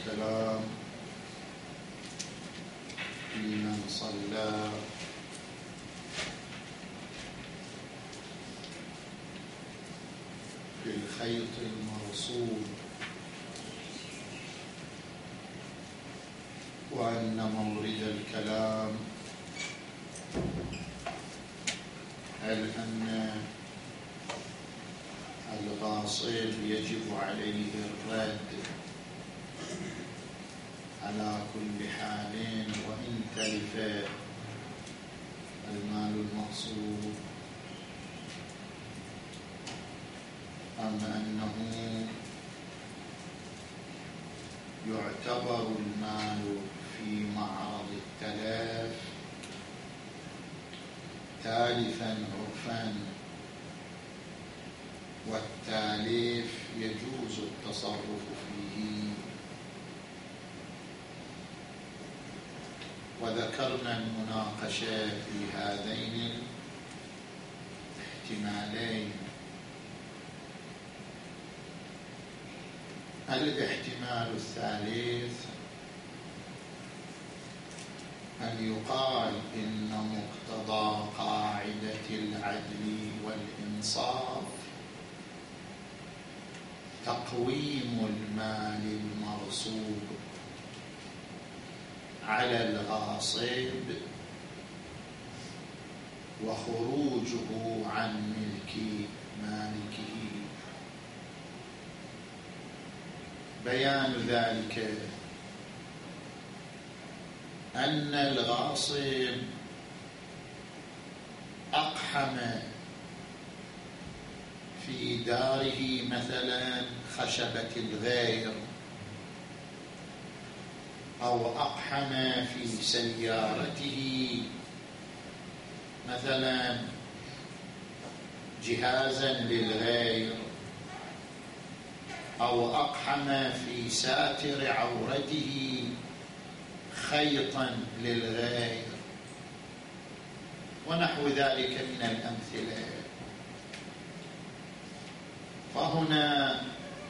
الكلام في من صلى في الخيط المرصود، وأن مورد الكلام هل أن الغاصب يجب عليه الرد على كل حال وإن تلف المال المغصوب، أم أنه يعتبر المال في معرض التلف تالفا عرفا، والتاليف يجوز التصرف فيه. وذكرنا المناقشة في هذين الاحتمالين. الاحتمال الثالث أن يقال إن مقتضى قاعدة العدل والإنصاف تقويم المال المغصوب على الغاصب وخروجه عن ملك مالكه. بيان ذلك أن الغاصب أقحم في داره مثلا خشبة الغير، أو أقحم في سيارته مثلا جهازا للغير، أو أقحم في ساتر عورته خيطا للغير، ونحو ذلك من الأمثلة. فهنا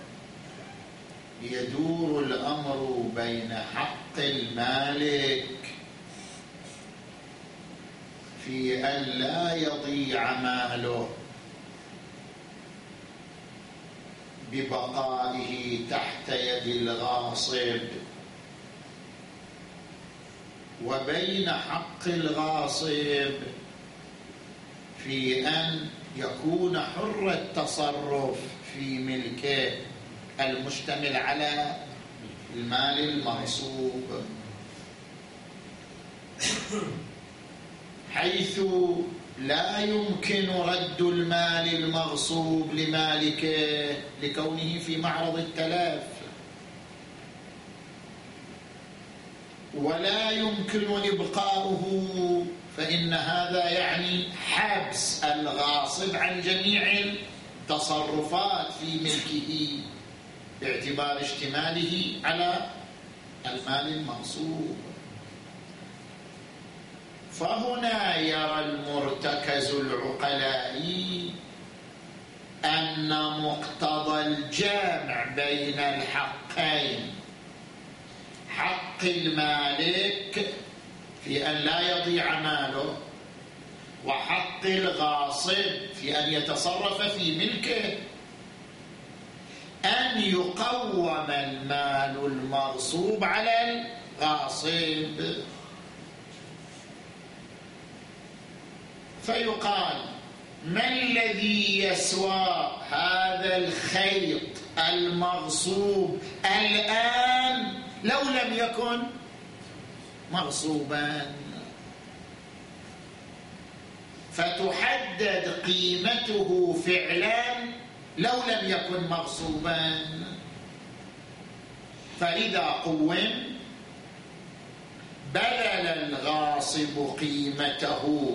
يدور الأمر بين حق المالك في أن لا يضيع ماله ببقائه تحت يد الغاصب، وبين حق الغاصب في أن يكون حر التصرف في ملكه المشتمل على المال المغصوب، حيث لا يمكن رد المال المغصوب لمالكه لكونه في معرض التلف، ولا يمكن إبقاؤه، فإن هذا يعني حبس الغاصب عن جميع التصرفات في ملكه باعتبار اشتماله على المال المغصوب. فهنا يرى المرتكز العقلائي أن مقتضى الجامع بين الحقين، حق المالك في أن لا يضيع ماله وحق الغاصب في أن يتصرف في ملكه، أن يقوم المال المغصوب على الغاصب. فيقال: ما الذي يسوى هذا الخيط المغصوب الآن لو لم يكن مغصوبا؟ فتحدد قيمته فعلا لو لم يكن مغصوبا. فإذا قوم بذل الغاصب قيمته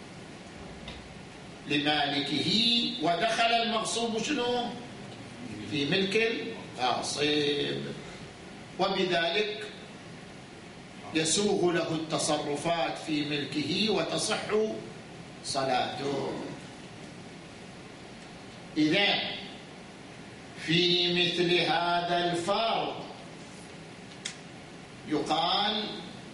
لمالكه ودخل المغصوب شنو؟ في ملك الغاصب، وبذلك يسوغ له التصرفات في ملكه وتصح صلاته. إذن في مثل هذا الفرض يقال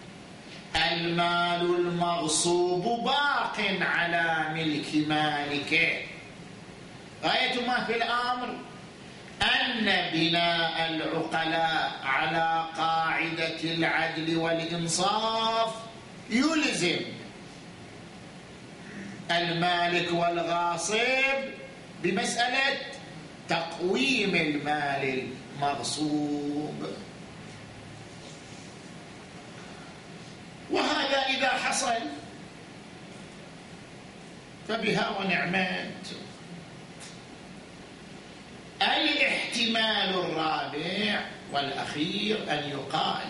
المال المغصوب باق على ملك مالكه. غاية ما في الأمر أن بناء العقلاء على قاعدة العدل والإنصاف يلزم المالك والغاصب بمسألة تقويم المال المغصوب. وهذا إذا حصل فبها ونعمت. الاحتمال الرابع والأخير أن يقال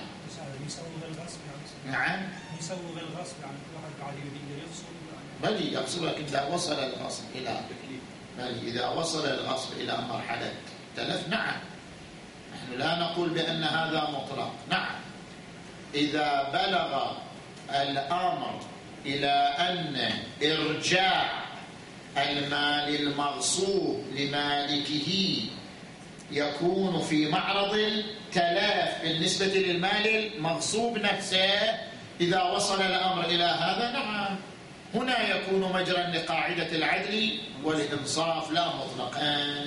نعم يسوغ الغصب يعني كل واحد قاعد يغصب بل يغصب، لكن إذا وصل الغصب إذا وصل الغصب إلى مرحلة تلف نعم، نحن لا نقول بأن هذا مطلق. نعم إذا بلغ الأمر إلى أن إرجاع المال المغصوب لمالكه يكون في معرض التلاف بالنسبة للمال المغصوب نفسه، إذا وصل الأمر إلى هذا نعم، هنا يكون مجرا لقاعدة العدل والإنصاف لا مطلقا.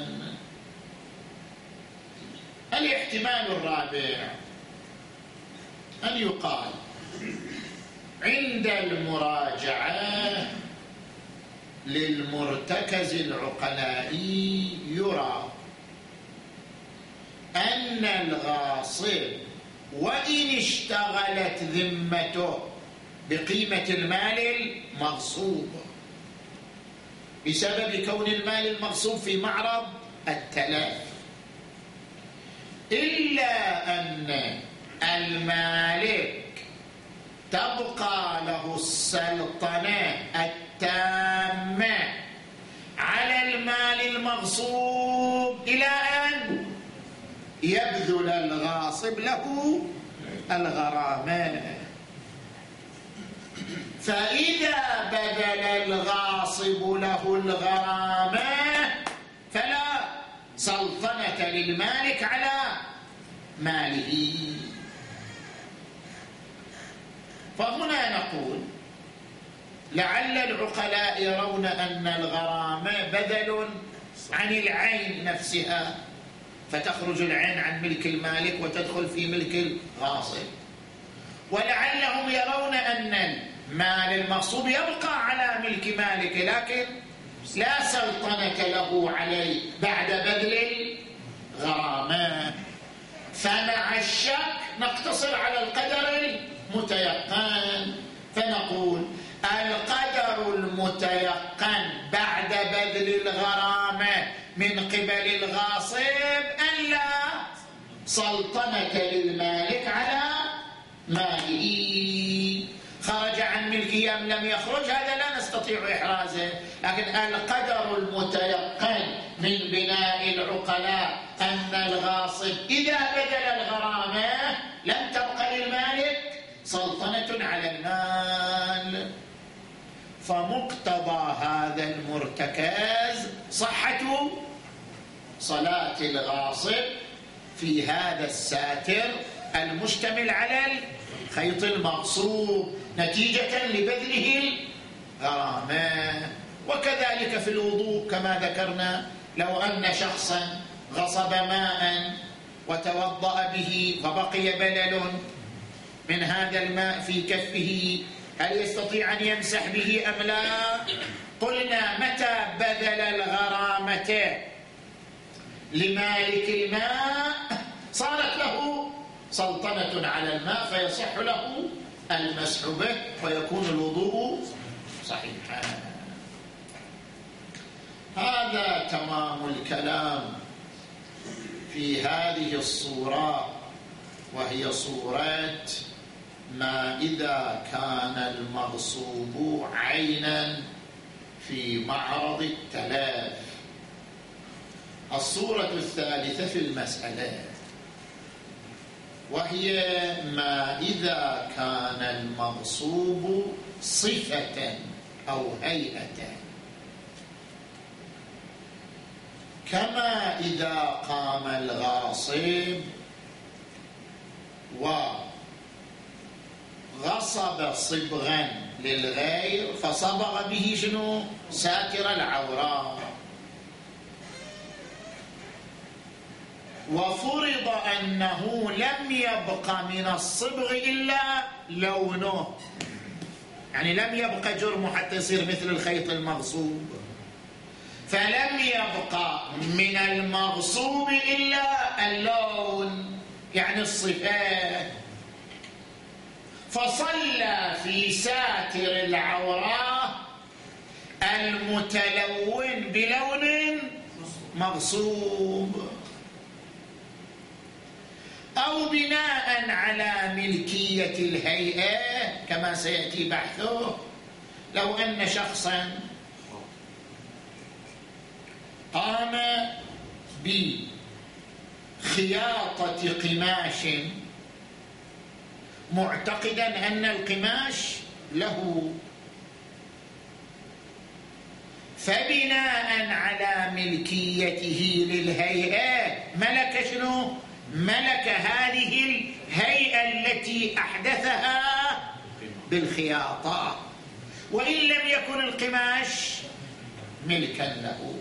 الاحتمال الرابع أن يقال عند المراجعة للمرتكز العقلائي يرى أن الغاصب وإن اشتغلت ذمته بقيمة المال المغصوب بسبب كون المال المغصوب في معرض التلاف، إلا أن المالك تبقى له السلطنة التامة على المال المغصوب إلى أن يبذل الغاصب له الغرامة. فإذا بذل الغاصب له الغرامة فلا سلطنة للمالك على ماله. فهنا نقول لعل العقلاء يرون أن الغرامة بدل عن العين نفسها، فتخرج العين عن ملك المالك وتدخل في ملك الغاصب، ولعلهم يرون أن المال المغصوب يبقى على ملك مالك لكن لا سلطنة له عليه بعد بذل الغرامة. فمع الشك نقتصر على القدر المتيقن، فنقول القدر المتيقن بعد بذل الغرامة من قبل الغاصب أن لا سلطنة للمالك على ماله. خرج عن ملكه أم لم يخرج هذا لا نستطيع إحرازه، لكن القدر المتيقن من بناء العقلاء أن الغاصب إذا بذل الغرامة لم تبقى للمالك سلطنة على المال. فمقتضى هذا المرتكز صحة صلاة الغاصب في هذا الساتر المشتمل على الخيط المغصوب نتيجة لبذله الغرامة. وكذلك في الوضوء كما ذكرنا، لو أن شخصا غصب ماء وتوضأ به فبقي بلل من هذا الماء في كفه، هل يستطيع أن يمسح به أم لا؟ قلنا متى بذل الغرامة لمالك الماء صارت له سلطنة على الماء فيصح له المسح به ويكون الوضوء صحيحا. هذا تمام الكلام في هذه الصورة، وهي صورة ما إذا كان المغصوب عينا في معرض التلاف. الصورة الثالثة في المسألة وهي ما إذا كان المغصوب صفة أو هيئة، كما إذا قام الغاصب غصب صبغا للغير فصبغ به شنو؟ ساتر العورة. وفرض أنه لم يبق من الصبغ إلا لونه، يعني لم يبق جرمه حتى يصير مثل الخيط المغصوب، فلم يبق من المغصوب إلا اللون يعني الصفات، فصلى في ساتر العورة المتلون بلون مغصوب، أو بناء على ملكية الهيئة كما سيأتي بحثه. لو أن شخصا قام بخياطة قماش معتقدا أن القماش له، فبناء على ملكيته للهيئة ملك شنو؟ ملك هذه الهيئة التي أحدثها بالخياطة، وإن لم يكن القماش ملكا له.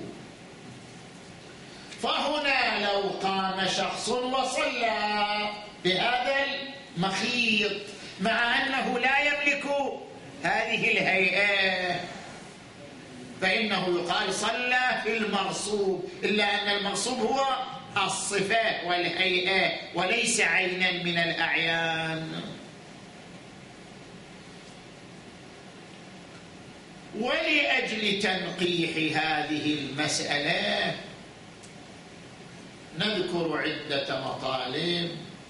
فهنا لو قام شخص وصلى بهذا المخيط مع أنه لا يملك هذه الهيئة فإنه يقال صلى في المغصوب، إلا أن المغصوب هو الصفات والهيئة وليس عينا من الأعيان. ولأجل تنقيح هذه المسألة نذكر عدة مطالب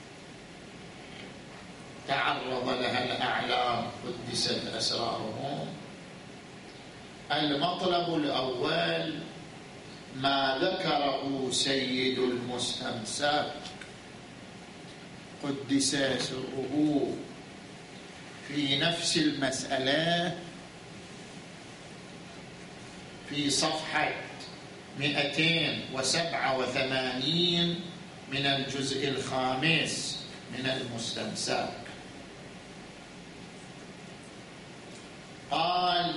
تعرض لها الأعلام قدست أسرارهم. المطلب الأول ما ذكره سيد المستمسك قدس سره في نفس المسألة في صفحة 287 من الجزء الخامس من المستمسك. قال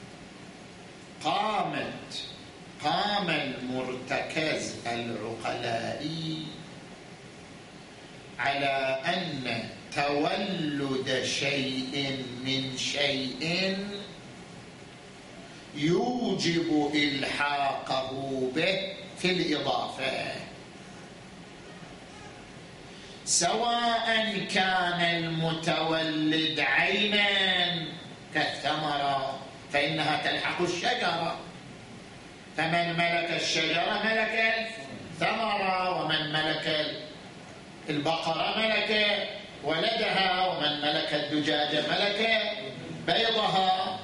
قام المرتكز العقلائي على أن تولد شيء من شيء يوجب إلحاقه به في الإضافة، سواء كان المتولد عينا كالثمرة فإنها تلحق الشجرة، فمن ملك الشجرة ملك الثمرة، ومن ملك البقرة ملك ولدها، ومن ملك الدجاجة ملك بيضها.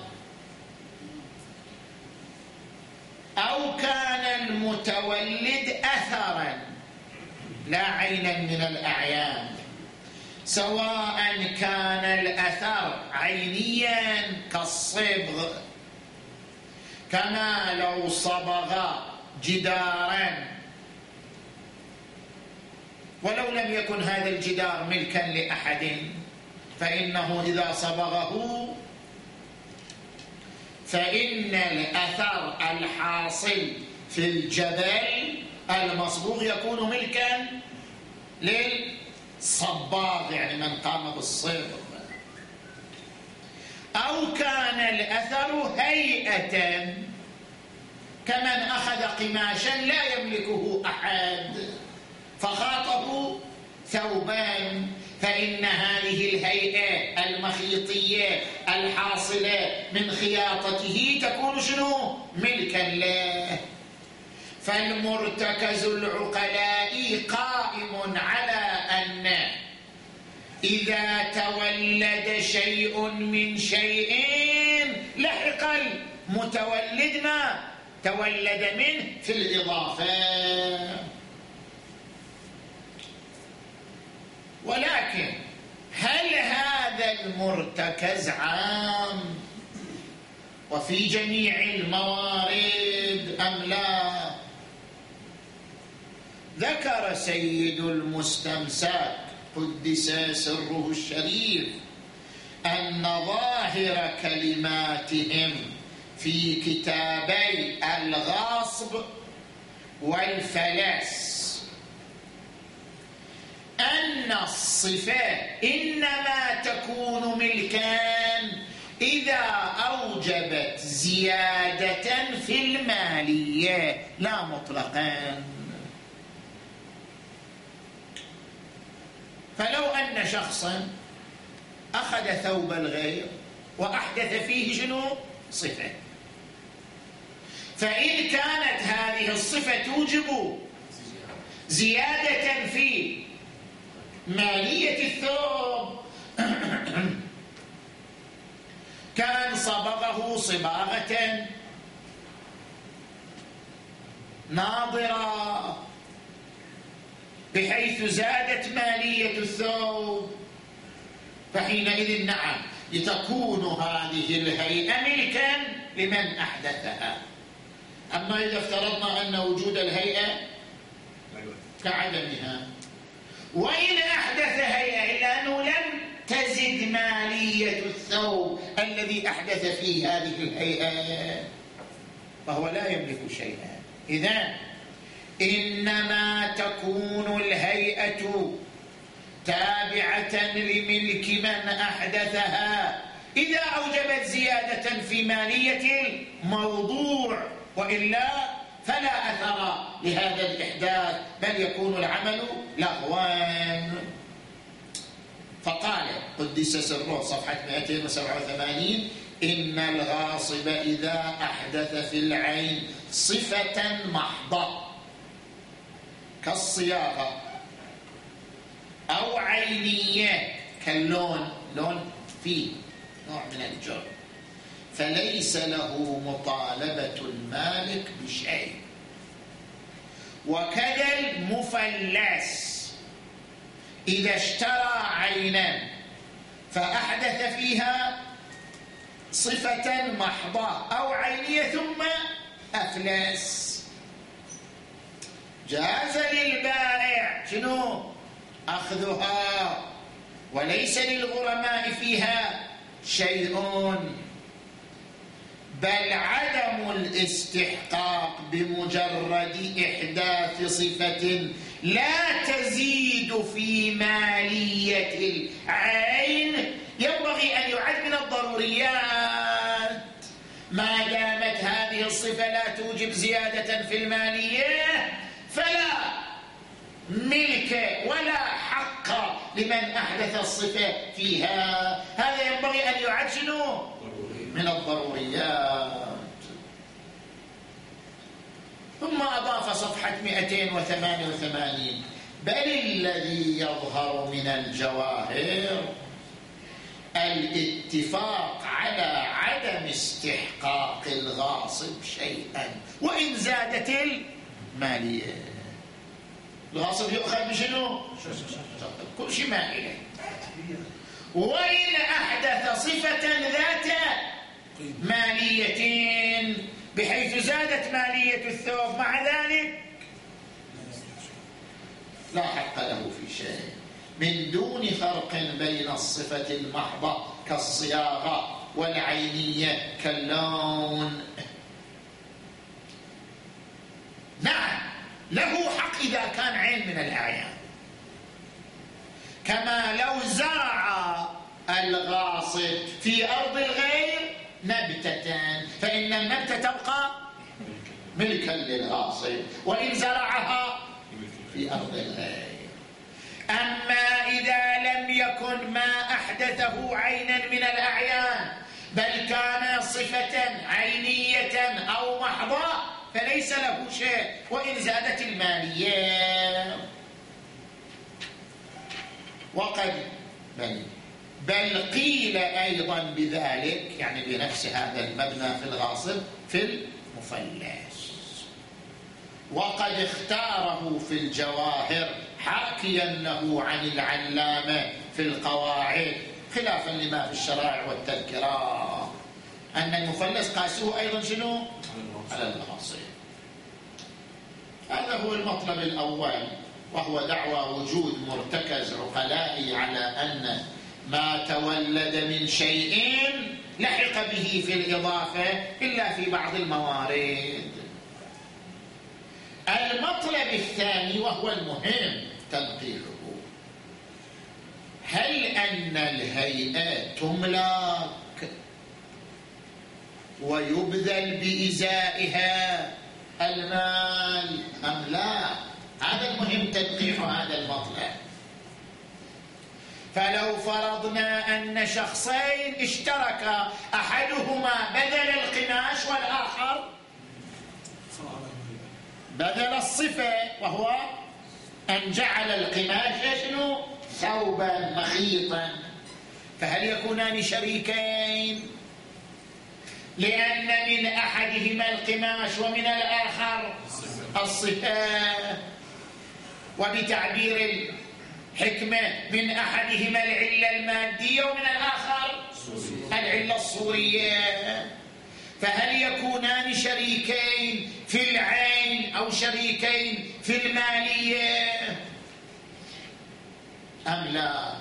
أو كان المتولد أثرا لا عينا من الأعيان، سواء كان الأثر عينيا كالصبغ، كما لو صبغ جدارا ولو لم يكن هذا الجدار ملكا لأحد فإنه إذا صبغه فإن الأثر الحاصل في الجبل المصبوغ يكون ملكا للصباغ يعني من قام بالصبغ. أو كان الأثر هيئة كمن أخذ قماشا لا يملكه أحد فخاطه ثوبان، فإن هذه الهيئة المخيطية الحاصلة من خياطته تكون شنو؟ ملكا له. فالمرتكز العقلاء قائم على أن إذا تولد شيء من شيء لحق المتولد ما تولد منه في الإضافة. ولكن هل هذا المرتكز عام وفي جميع الموارد أم لا؟ ذكر سيد المستمسك قدس سره الشريف أن ظاهر كلماتهم في كتابي الغاصب والفلس أن الصفة إنما تكون ملكا إذا أوجبت زيادة في المالية لا مطلقا. فلو أن شخصا أخذ ثوب الغير وأحدث فيه شنو؟ صفة، فإن كانت هذه الصفة توجب زيادة في مالية الثوب كان صبغه صباغة ناظرة بحيث زادت مالية الثوب، فحينئذ نعم تكون هذه الهيئة ملكا لمن أحدثها. أما إذا افترضنا أن وجود الهيئة كعدمها، وإن أحدث هيئة إلا أنه لم تزد مالية الثوب الذي أحدث فيه هذه الهيئة فهو لا يملك شيئا. إذن إنما تكون الهيئة تابعة لملك من أحدثها إذا أوجبت زيادة في مالية الموضوع، وإلا فلا أثر لهذا الإحداث بل يكون العمل لغوا. فقال قدس سره صفحة 287: إن الغاصب إذا أحدث في العين صفة محضة كالصياغة أو عينية كاللون، لون فيه نوع من الجرم، فليس له مطالبة المالك بشيء. وكذا المفلس إذا اشترى عينا فأحدث فيها صفة محضة أو عينية ثم أفلس، جاز للبائع شنو؟ أخذها، وليس للغرماء فيها شيء، بل عدم الاستحقاق بمجرد إحداث صفة لا تزيد في مالية العين ينبغي أن يعد من الضروريات. ما دامت هذه الصفة لا توجب زيادة في المالية فلا ملك ولا حق لمن أحدث الصفة فيها. هذا ينبغي أن يعد شنو؟ من الضروريات. ثم أضاف صفحة 288: بل الذي يظهر من الجواهر الاتفاق على عدم استحقاق الغاصب شيئا وإن زادت المالية. الغاصب يؤخذ بشنو؟ كل شيء مائلة. وإن أحدث صفة ذات مالية بحيث زادت مالية الثوب مع ذلك لا حق له في شيء، من دون فرق بين الصفة المحضة كالصياغة والعينية كاللون. نعم له حق إذا كان عين من الأعيان، كما لو زرع الغاصب في أرض الغير نبتة فإن النبتة تبقى ملكا للغاصب وإن زرعها في أرض الغير. أما إذا لم يكن ما أحدثه عينا من الأعيان بل كان صفة عينية أو محضة فليس له شيء وإن زادت المالية. وقد بل قيل أيضا بذلك، يعني بنفس هذا المبنى في الغاصب في المفلس. وقد اختاره في الجواهر حاكيا له عن العلامة في القواعد خلافا لما في الشرائع والتذكرة أن المفلس قاسوه أيضا شنو؟ على الغاصب. هذا هو المطلب الأول، وهو دعوى وجود مرتكز عقلائي على أن ما تولد من شيء لحق به في الإضافة إلا في بعض الموارد. المطلب الثاني وهو المهم تنقيحه: هل أن الهيئة تملك ويبذل بإزائها المال أم لا؟ هذا المهم تنقيح هذا المطلب. فلو فرضنا أن شخصين اشتركا، أحدهما بذل القماش والآخر بذل الصفة، وهو أن جعل القماش شنو؟ ثوبا مخيطا، فهل يكونان شريكين؟ لأن من أحدهما القماش ومن الآخر الصفة. وبتعبير الحكمة من أحدهما العلة المادية ومن الآخر العلة الصورية. فهل يكونان شريكين في العين أو شريكين في المالية أم لا؟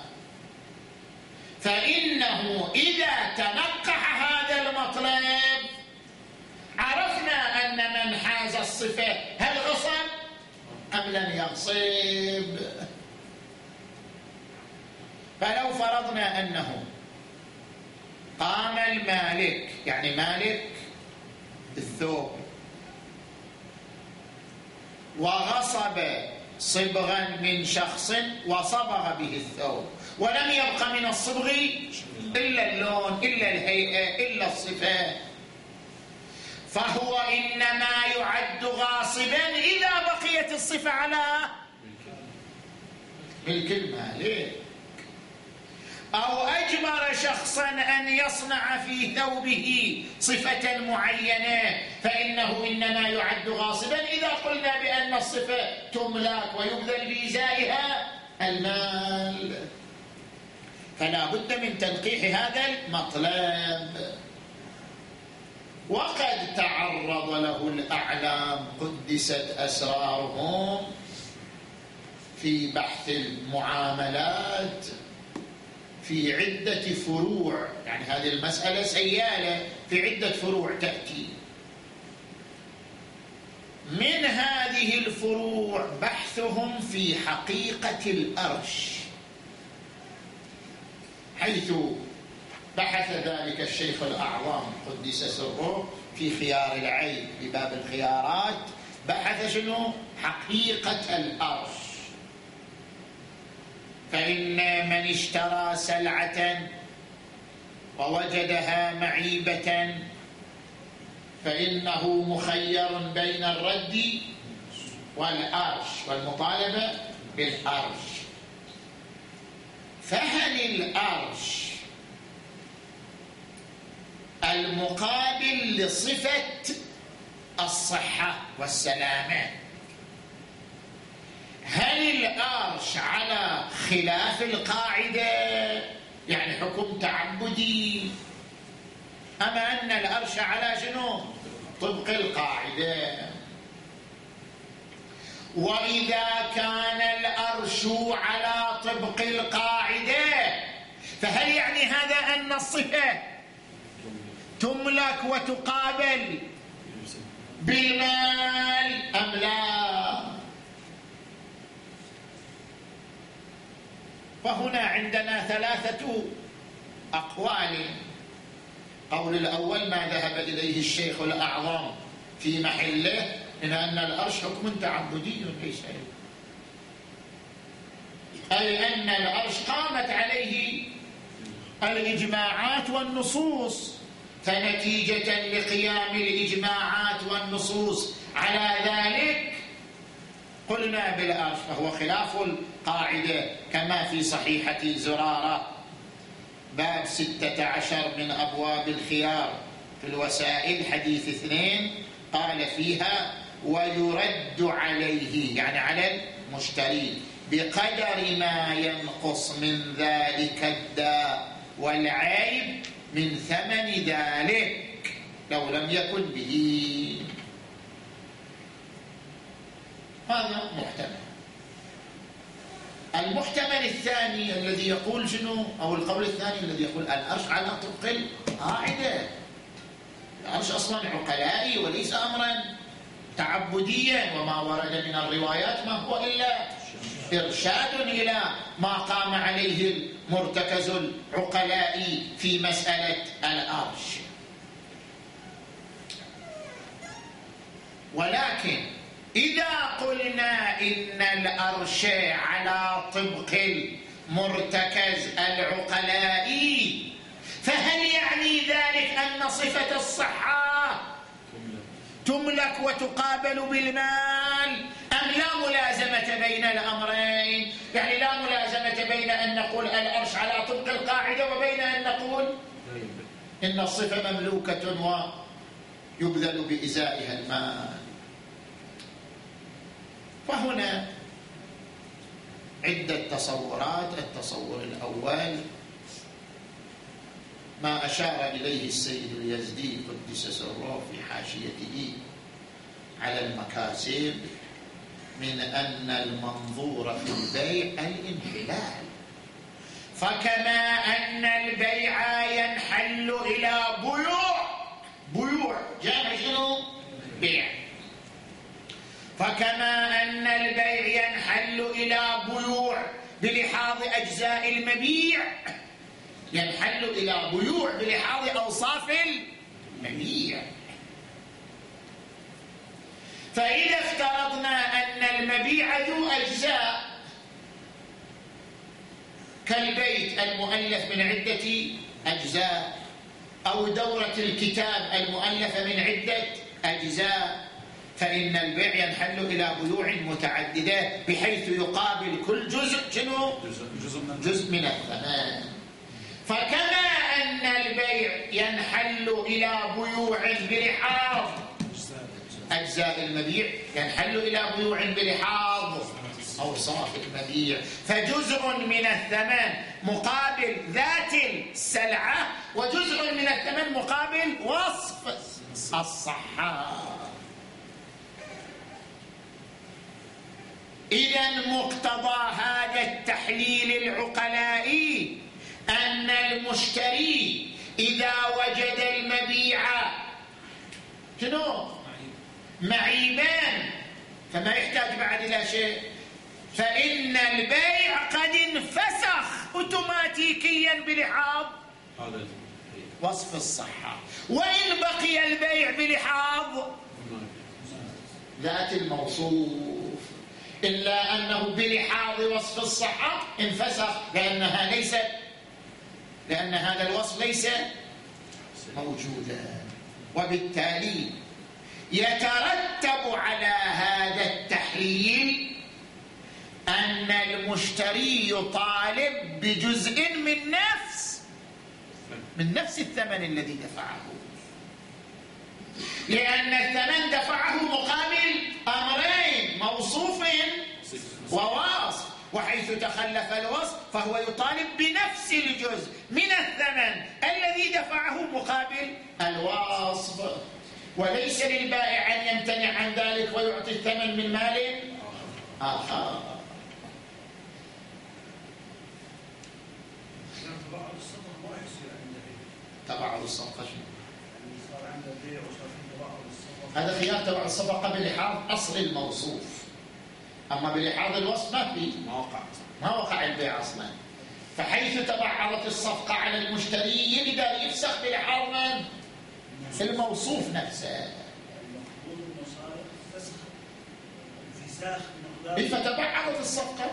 فإنه إذا تنقح هذا المطلب عرفنا أن من حاز الصفة هل غصب أم لم يغصب. فلو فرضنا أنه قام المالك، يعني مالك الثوب، وغصب صبغا من شخص وصبغ به الثوب، ولم يبق من الصبغ إلا اللون إلا الهيئة إلا الصفة، فهو إنما يعد غاصبا إذا بقيت الصفة على ملك المالك، أو أجبر شخصا أن يصنع في ثوبه صفة معينة، فإنه إنما يعد غاصبا إذا قلنا بأن الصفة تملك ويبذل بإزائها المال. فلا بد من تنقيح هذا المطلب. وقد تعرض له الأعلام قدست أسرارهم في بحث المعاملات في عدة فروع، يعني هذه المسألة سيالة في عدة فروع تأتي. من هذه الفروع بحثهم في حقيقة الأرش، حيث بحث ذلك الشيخ الأعظم قدس سره في خيار العيب بباب الخيارات، بحث شنو؟ حقيقة الأرش. فإن من اشترى سلعة ووجدها معيبة فإنه مخير بين الرد والأرش والمطالبة بالأرش. فهل الأرش المقابل لصفة الصحة والسلامة؟ هل الأرش على خلاف القاعدة، يعني حكم تعبدي، أما أن الأرش على شنو؟ طبق القاعدة. وإذا كان الأرش على طبق القاعدة فهل يعني هذا أن الصفة تملك وتقابل بالمال أم لا؟ فهنا عندنا ثلاثة أقوال. قول الأول ما ذهب إليه الشيخ الأعظم في محله من أن الأرش حكم تعبدي ليس، أي أن الأرش قامت عليه الإجماعات والنصوص، فنتيجة لقيام الإجماعات والنصوص على ذلك قلنا بالأرش، فهو خلاف القاعدة كما في صحيحة زرارة باب 16 من أبواب الخيار في الوسائل حديث 2 قال فيها ويرد عليه، يعني على المشتري، بقدر ما ينقص من ذلك الداء والعيب من ثمن ذلك لو لم يكن به. هذا محتمل. المحتمل الثاني الذي يقول شنو، أو القول الثاني الذي يقول الأرش على طبق القاعدة. الأرش أصلا عقلائي وليس أمرا تعبديا، وما ورد من الروايات ما هو إلا إرشاد إلى ما قام عليه المرتكز العقلائي في مسألة الأرش. ولكن إذا قلنا إن الأرش على طبق المرتكز العقلائي، فهل يعني ذلك أن صفة الصحة تملك وتقابل بالمال، أم لا ملازمة بين الأمرين؟ يعني لا ملازمة بين أن نقول الأرش على طبق القاعدة وبين أن نقول إن الصفة مملوكة ويبذل بإزائها المال. فهنا عدة تصورات. التصور الأول ما أشار إليه السيد اليزدي قدس سره في حاشيته على المكاسب، من أن المنظور في البيع الانحلال، فكما أن البيع ينحل إلى بيوع جمع شنو؟ بيع. فكما أن البيع ينحل إلى بيوع بلحاظ أجزاء المبيع، ينحل إلى بيوع بلحاظ أوصاف المبيع. فإذا افترضنا أن المبيع ذو أجزاء كالبيت المؤلف من عدة أجزاء، أو دورة الكتاب المؤلفة من عدة أجزاء، فإن البيع ينحل إلى بيوع متعددة بحيث يقابل كل جزء من الثمن. فكما أن البيع ينحل إلى بيوع بلحاظ أجزاء المبيع، ينحل إلى بيوع بلحاظ أوصاف المبيع، فجزء من الثمن مقابل ذات السلعة، وجزء من الثمن مقابل وصف الصحة. إذن مقتضى هذا التحليل العقلائي أن المشتري إذا وجد المبيع شنو؟ معيبان، فما يحتاج بعد إلى شيء، فإن البيع قد انفسخ أوتوماتيكيا بلحاظ وصف الصحة. وإن بقي البيع بلحاظ ذات الموصوف، إلا أنه بلحاظ وصف الصحة انفسخ، لأن هذا الوصف ليس موجودا. وبالتالي يترتب على هذا التحليل أن المشتري يطالب بجزء من نفس الثمن الذي دفعه، لأن الثمن دفعه مقابل أمرين، موصوف ووصف، وحيث تخلف الوصف فهو يطالب بنفس الجزء من الثمن الذي دفعه مقابل الوصف، وليس للبائع أن يمتنع عن ذلك ويعطي الثمن من مال آخر. تبعض الصفقة هذا خيار تبع الصفقة بلحاظ أصل الموصوف، أما بلحاظ الوصف ما وقع البيع أصلا. فحيث تبعضت الصفقة على المشتري يقدر يفسخ بلحاظ من؟ الموصوف نفسه. فتبعضت الصفقة.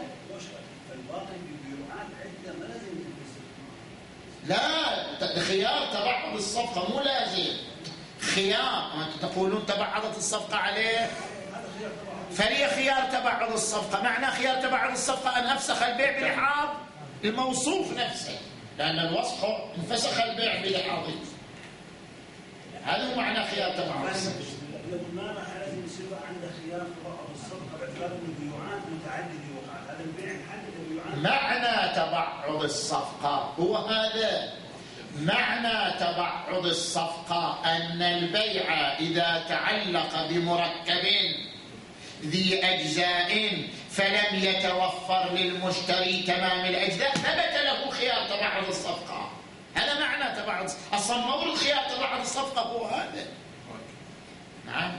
لا، خيار تبعض الصفقة مو لازم خيار. أنتم تقولون تبعضت الصفقة عليه، فلي خيار تبعض الصفقة. معنى خيار تبعض الصفقة أن أفسخ البيع بلحاظ الموصوف نفسه، لأن الوصف انفسخ البيع بلحاظه. هذا هو معنى خيار تبعض الصفقة. لماذا لازم يصير عنده خيار تبعض الصفقة باعتبار أن البيوعات متعددة وقع هذا البيع يحدد البيوعات؟ معنى تبعض الصفقة هو هذا. معنى تبعض الصفقة أن البيع إذا تعلق بمركب ذي أجزاء فلم يتوفر للمشتري تمام الأجزاء ثبت له خيار تبعض الصفقة. هذا معنى تبعض، أصلا مورد خيار تبعض الصفقة هو هذا. نعم.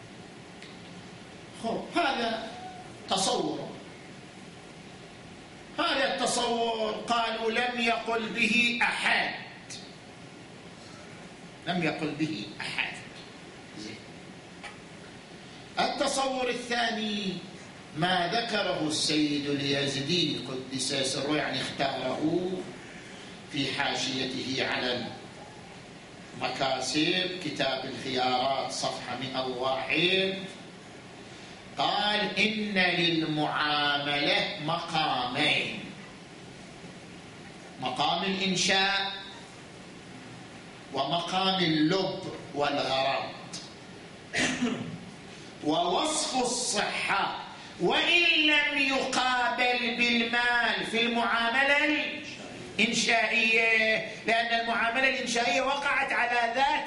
هذا تصور، هذا التصور قالوا لم يقل به أحد، لم يقل به أحد. التصور الثاني ما ذكره السيد اليزدي قدس سره، يعني اختاره في حاشيته على المكاسب كتاب الخيارات صفحة 101. قال إن للمعاملة مقامين: مقام الإنشاء ومقام اللب والغرض. ووصف الصحة وإن لم يقابل بالمال في المعاملة الإنشائية، لأن المعاملة الإنشائية وقعت على ذات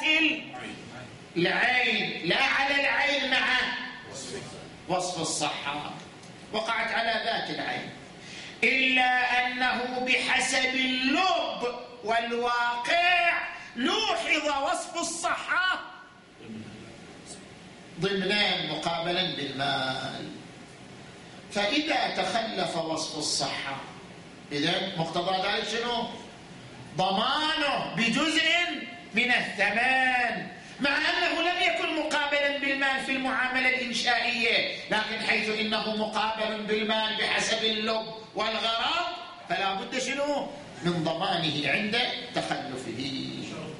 العين لا على العين مع وصف الصحة، وقعت على ذات العين، إلا أنه بحسب اللب والواقع لوحظ وصف الصحة ضمنان مقابلا بالمال. فإذا تخلف وصف الصحة إذن مقتضى ذلك شنو؟ ضمانه بجزء من الثمن، مع أنه لم يكن مقابلا بالمال في المعاملة الإنشائية، لكن حيث إنه مقابل بالمال بحسب اللب والغرض فلا بد شنو؟ من ضمانه عند تخلفه.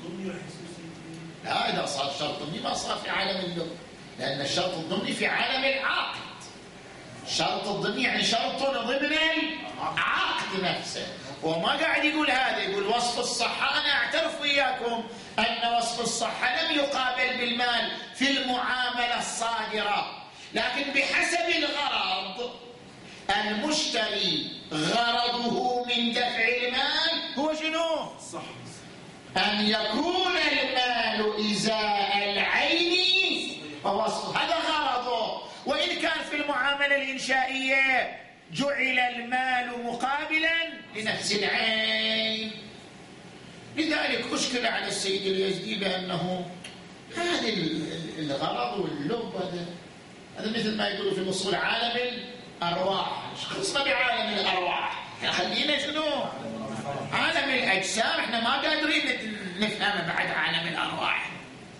لا، إذا صار شرط ضمني ما صار في عالم اللب، لأن الشرط الضمني في عالم العقد. الشرط الضمني يعني شرط ضمن العقد نفسه، وما قاعد يقول هذا، يقول وصف الصحة. أنا أعترف وياكم أن وصف الصحة لم يقابل بالمال في المعاملة الصادرة، لكن بحسب الغرض. المشتري غرضه من دفع المال هو شنو؟ صح. أن يكون المال إزاء العين فوصف، هذا غرضه. وإن كان في المعاملة الإنشائية جعل المال مقابلا لنفس العين. لذلك أشكل على السيد اليزدي بأنه هذا الغرض واللب هذا مثل ما يقولوا في الأصول عالم الأرواح. خلصنا بعالم الأرواح، خلينا شنو؟ عالم الأجسام احنا ما قادرين نفهم بعد عالم الأرواح.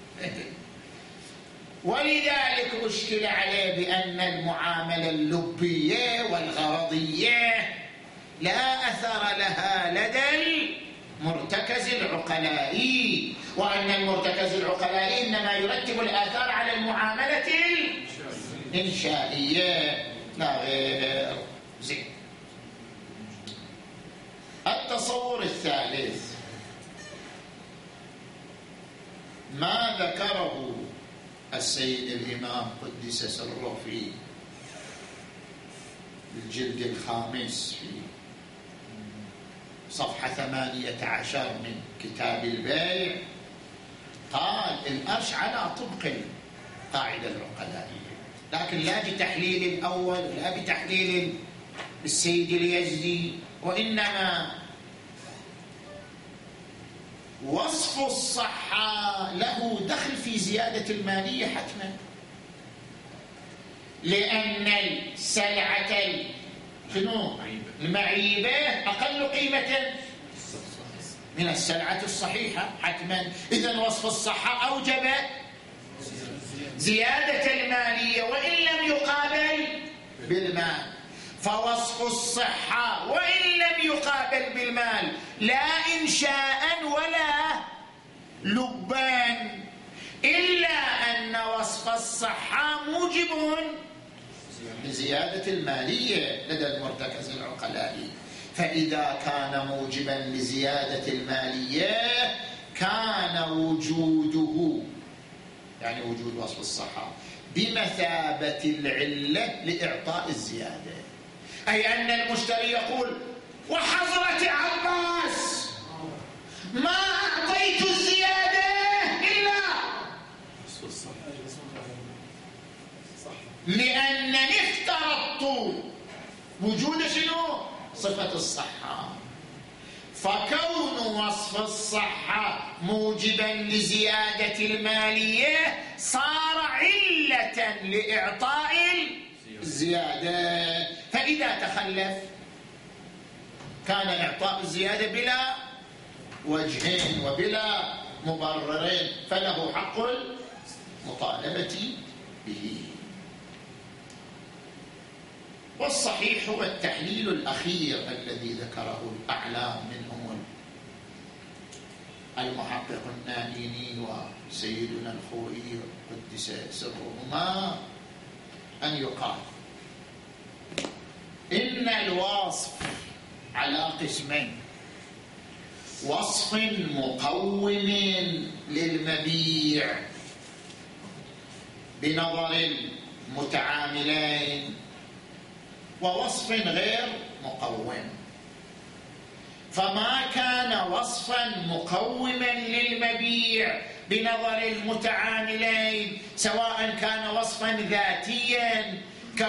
ولذلك أشكل عليه بأن المعاملة اللبية والغرضية لا أثر لها لدى المرتكز العقلائي، وأن المرتكز العقلائي إنما يرتب الآثار على المعاملة الإنشائية لا غير. زين. التصور الثالث ما ذكره السيد الإمام قدس سره في الجلد الخامس في صفحة 18 من كتاب البيع. قال الأرش على طبق القاعدة العقلائية، لكن لا بتحليل الأول لا بتحليل السيد اليزدي، وإنما وصف الصحة له دخل في زيادة المالية حتما، لأن السلعة شنو؟ المعيبة أقل قيمة من السلعة الصحيحة حتما. إذن وصف الصحة أوجب زيادة المالية وإن لم يقابل بالمال. فوصف الصحة وإن لم يقابل بالمال لا إنشاء ولا لبان، إلا أن وصف الصحة موجب لزيادة المالية لدى المرتكز العقلائي. فإذا كان موجبا لزيادة المالية كان وجوده، يعني وجود وصف الصحة، بمثابة العلة لإعطاء الزيادة. أي أن المشتري يقول وحضرة عباس ما أعطيت الزيادة إلا لأن وجود شنو؟ صفة الصحة. فكون وصف الصحة موجبا لزيادة المالية صار علة لإعطاء الزيادة. فإذا تخلف كان إعطاء الزيادة بلا وجهين وبلا مبررين، فله حق المطالبة به. والصحيح هو التحليل الأخير الذي ذكره الأعلام منهم المحقق النائيني وسيدنا الخوئي قدس سرهما، أن يقال إن الوصف على قسمين: وصف مقوم للمبيع بنظر المتعاملين، ووصف غير مقوم. فما كان وصفا مقوما للمبيع بنظر المتعاملين، سواء كان وصفا ذاتيا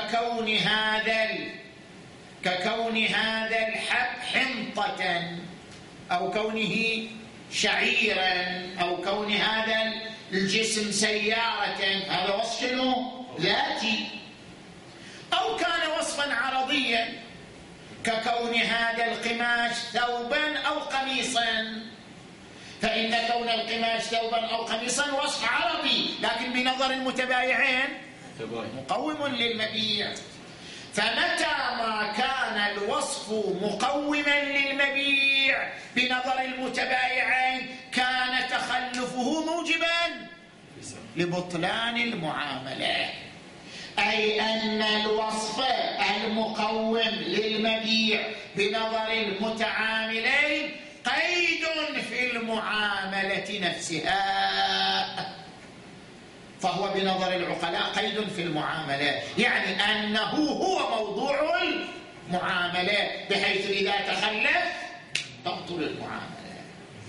ككون هذا الحب حنطة، أو كونه شعيرا، أو كون هذا الجسم سيارة، هذا وصف شنو؟ ذاتي. أو كان وصفا عرضيا ككون هذا القماش ثوبا أو قميصا، فإن كون القماش ثوبا أو قميصا وصف عرضي، لكن بنظر المتبايعين مقوم للمبيع. فمتى ما كان الوصف مقوما للمبيع بنظر المتبايعين كان تخلفه موجبا لبطلان المعاملة، أي أن الوصف المقوم للمبيع بنظر المتعاملين قيد في المعاملة نفسها، فهو بنظر العقلاء قيد في المعاملة، يعني أنه هو موضوع المعاملة، بحيث إذا تخلف تبطل المعاملة.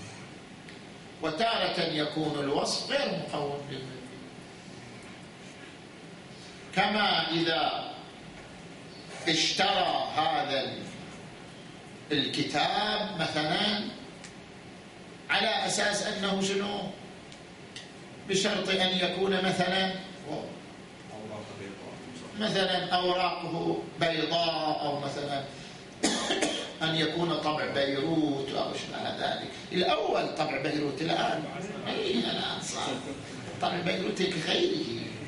وتارة يكون الوصف غير مقوم للمبيع، كما إذا اشترى هذا الكتاب مثلا على أساس أنه شنو؟ بشرط أن يكون مثلا أوراقه بيضاء، أو مثلا أن يكون طبع بيروت أو شبه ذلك. الأول طبع بيروت، الآن صار طبع بيروت كغيره.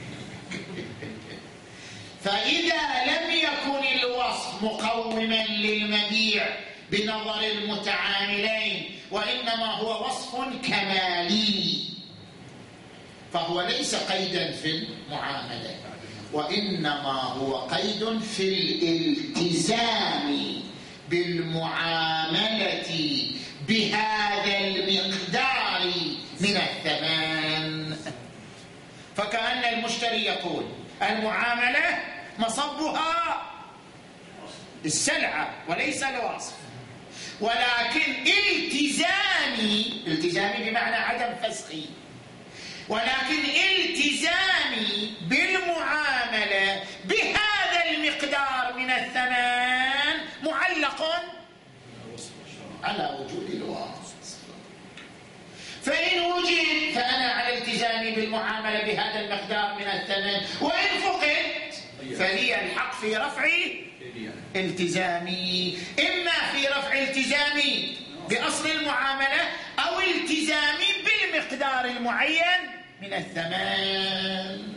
فإذا لم يكن الوصف مقوما للمبيع بنظر المتعاملين، وإنما هو وصف كمالي، فهو ليس قيدا في المعاملة، وإنما هو قيد في الالتزام بالمعاملة بهذا المقدار من الثمن. فكأن المشتري يقول المعاملة مصبها السلعة وليس الوصف، ولكن التزامي بمعنى عدم فسخي، ولكن التزامي بالمعاملة بهذا المقدار من الثمن معلق على وجود الوصف. فإن وجد فأنا على التزامي بالمعاملة بهذا المقدار من الثمن، وإن فقد فلي الحق في رفع التزامي، إما في رفع التزامي بأصل المعاملة أو التزامي بالمقدار المعين من الثمن.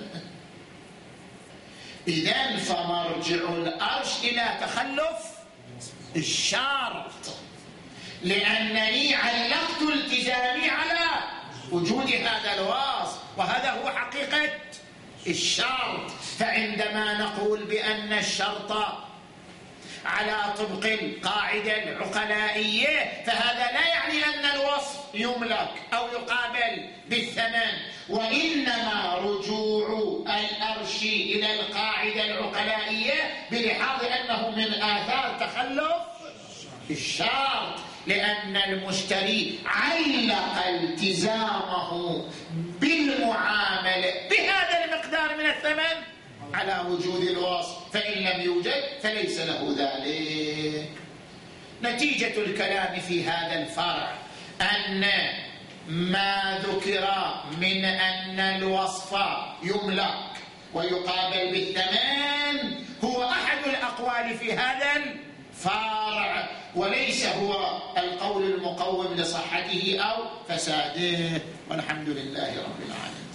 إذن فمرجع الأرش إلى تخلف الشرط، لأنني علقت التزامي على وجود هذا الوصف، وهذا هو حقيقة الشرط. فعندما نقول بأن الشرط على طبق القاعدة العقلائية، فهذا لا يعني أن الوصف يملك أو يقابل بالثمن، وإنما رجوع الأرش إلى القاعدة العقلائية بلحاظ أنه من آثار تخلف الشرط، لأن المشتري علق التزامه بالمعاملة بهذا المقدار من الثمن على وجود الوصف، فإن لم يوجد فليس له ذلك. نتيجة الكلام في هذا الفرع أن ما ذكر من أن الوصف يملك ويقابل بالثمن هو أحد الأقوال في هذا الفرع، وليس هو القول المقوم لصحته أو فساده. والحمد لله رب العالمين.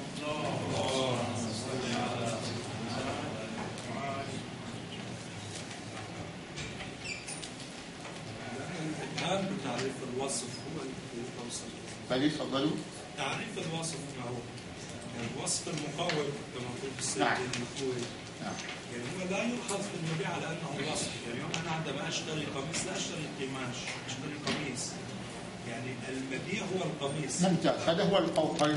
تعريف الوصف هو التوصيف. فليتفضلوا. تعريف الوصف ما هو؟ يعني الوصف المقوم كما قلت السيد المخوي، يعني هو لا يؤخذ في المبيع على انه وصف. يعني انا عندما اشتري قميص لا اشتري قماش، اشتري قميص. يعني المبيع هو القميص. ممتاز، هذا هو القول.